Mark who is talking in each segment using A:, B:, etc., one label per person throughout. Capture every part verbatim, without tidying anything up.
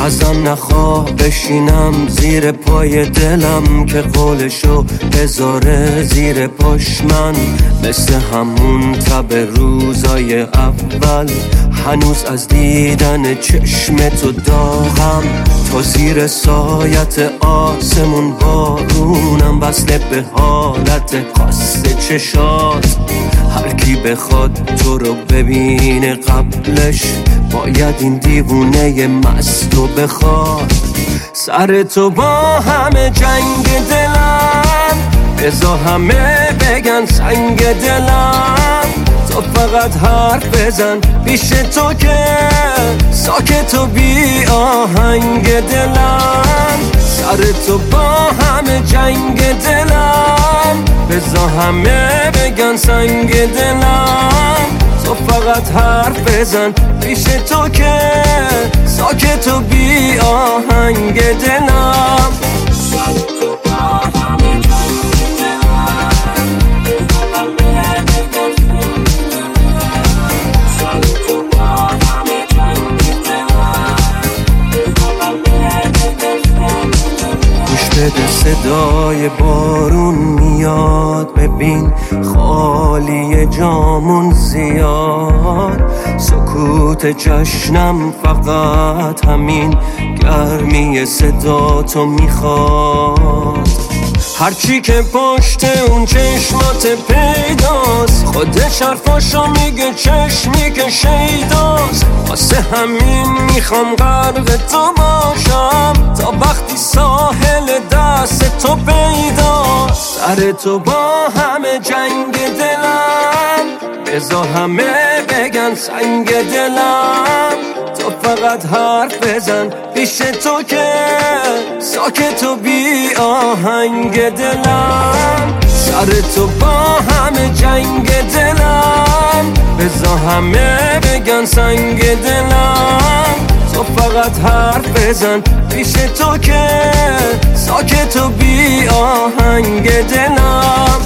A: ازم نخواه بشینم زیر پای دلم که قولشو بذاره زیر پاش. من مثل همون تب روزای اول هنوز از دیدن چشم تو داغم. تو زیر سایت آسمون بارونم وصله به حالت خاص چشات. هر کی بخواد تو رو ببینه قبلش باید این دیوونه مستو بخواد. سر تو با همه جنگ دلم بذار همه بگن سنگ دلم. تو فقط حرف بزن پیش تو که ساکت و بی آهنگ دلم. سر تو با همه جنگ دلم بذار همه بگن سنگ دلم. تو فقط حرف بزن پیش تو که ساکت و بی آهنگ دلم. بده صدای بارون میاد ببین خالی جامون زیاد. سکوت جشنم فقط همین گرمی صدا تو میخواد. هرچی که پشت اون چشمات پیداست خودش حرفاشو میگه چشمی که شیداست. واسه همین میخوام غرق تو باشم تا وقتی ساحل دست تو پیداست. سر تو با همه جنگ دلم بذار همه بگن سنگ دلم. تو فقط حرف بزن پیش تو که ساکت و بی آهنگ دلم. سر تو با همه جنگ دلم بذار همه بگن سنگ دلم. تو فقط حرف بزن پیش تو که ساکت و بی آهنگ دلم.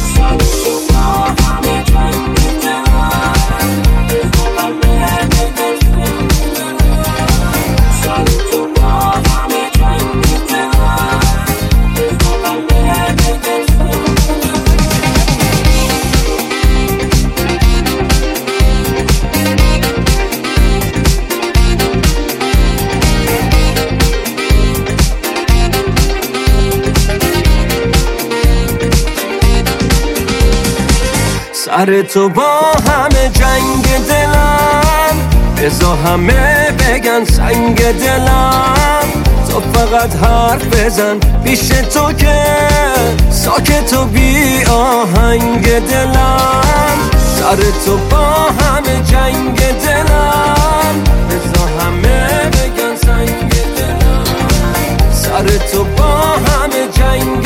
A: سر تو با همه جنگ دلم بذار همه بگن سنگ دلم. تو فقط حرف بزن پیش تو که ساکت و بی آهنگ دلم. سر تو با همه جنگ دلم بذار همه بگن سنگ دلم. سر تو با همه جنگ